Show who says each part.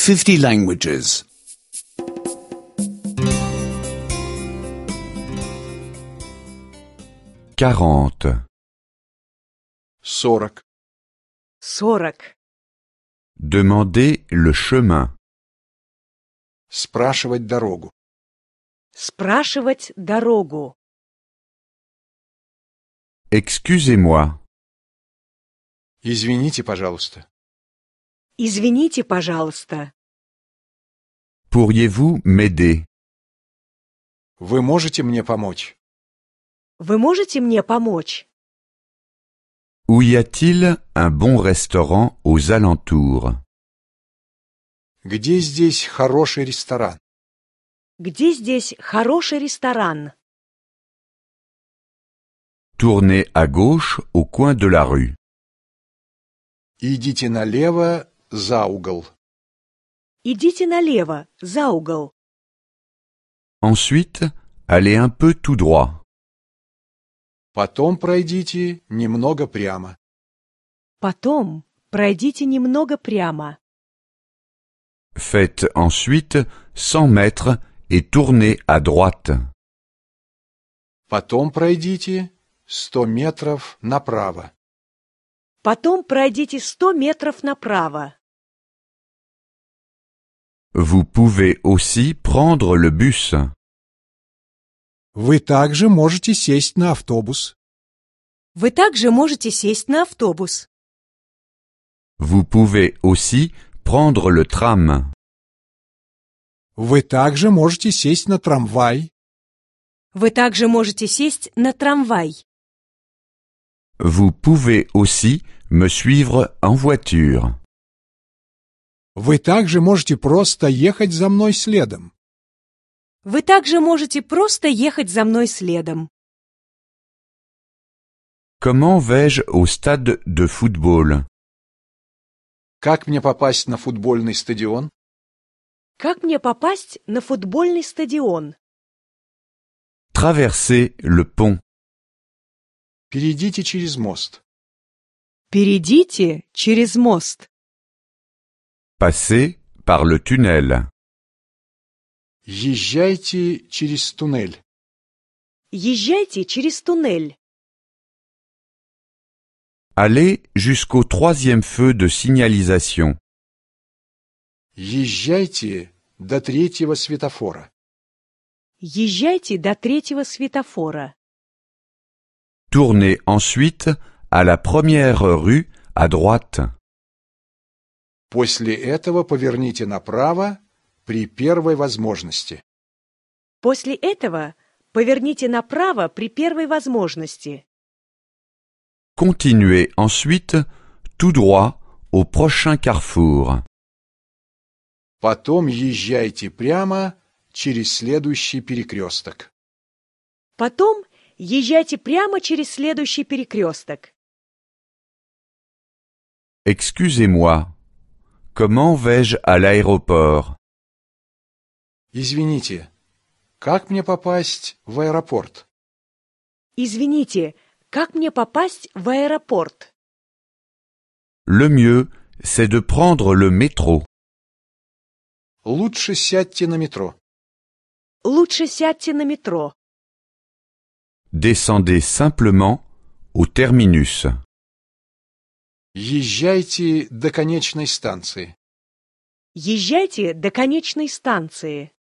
Speaker 1: 50 languages.
Speaker 2: 40.
Speaker 3: 40.
Speaker 4: 40.
Speaker 2: Demander le chemin.
Speaker 3: Спрашивать дорогу.
Speaker 4: Спрашивать дорогу.
Speaker 2: Excusez-moi.
Speaker 3: Извините, пожалуйста.
Speaker 4: Извините, пожалуйста.
Speaker 2: Pourriez-vous m'aider?
Speaker 3: Вы можете мне помочь?
Speaker 4: Вы можете мне помочь?
Speaker 2: Où y a-t-il un bon restaurant aux alentours?
Speaker 3: Где здесь хороший ресторан?
Speaker 4: Где здесь хороший ресторан?
Speaker 2: Tournez à gauche au coin de la rue.
Speaker 3: Идите налево за угол.
Speaker 4: Идите налево, за угол.
Speaker 2: Ensuite, allez un peu tout droit.
Speaker 3: Потом пройдите немного прямо.
Speaker 4: Потом пройдите немного прямо.
Speaker 2: Faites ensuite 100 mètres et tournez à droite.
Speaker 3: Потом пройдите 100 метров направо.
Speaker 4: Потом пройдите 100 метров направо.
Speaker 2: Vous pouvez aussi prendre le bus.
Speaker 3: Вы также можете сесть на автобус.
Speaker 4: Вы также можете сесть на автобус.
Speaker 2: Vous pouvez aussi prendre le tram.
Speaker 3: Вы также можете сесть на трамвай.
Speaker 4: Вы также можете сесть на трамвай.
Speaker 2: Vous pouvez aussi me suivre en voiture.
Speaker 3: Вы также можете просто ехать за мной следом.
Speaker 4: Вы также можете просто ехать за мной следом.
Speaker 2: Comment vais-je au stade de football?
Speaker 3: Как мне попасть на футбольный стадион?
Speaker 4: Как мне попасть на футбольный стадион?
Speaker 2: Traverser le pont.
Speaker 3: Перейдите через мост.
Speaker 4: Перейдите через мост.
Speaker 2: Passer par le tunnel.
Speaker 3: Езжайте через туннель.
Speaker 4: Езжайте через туннель.
Speaker 2: Allez jusqu'au 3e feu de signalisation.
Speaker 3: Езжайте до 3-го светофора.
Speaker 4: Езжайте до 3-го светофора.
Speaker 2: Tournez ensuite à la première rue à droite.
Speaker 3: После этого поверните направо при первой возможности.
Speaker 4: После этого поверните направо при первой возможности.
Speaker 2: Continuez ensuite tout droit au prochain carrefour.
Speaker 3: Потом езжайте прямо через следующий перекресток.
Speaker 4: Потом езжайте прямо через следующий перекресток.
Speaker 2: Excusez-moi. Comment vais-je à l'aéroport?
Speaker 3: Извините, как мне попасть в аэропорт?
Speaker 4: Извините, как мне попасть в аэропорт?
Speaker 2: Le mieux, c'est de prendre le métro.
Speaker 3: Лучше сядьте на метро.
Speaker 4: Лучше сядьте на метро.
Speaker 2: Descendez simplement au terminus.
Speaker 3: Езжайте до конечной станции.
Speaker 4: Езжайте до конечной станции.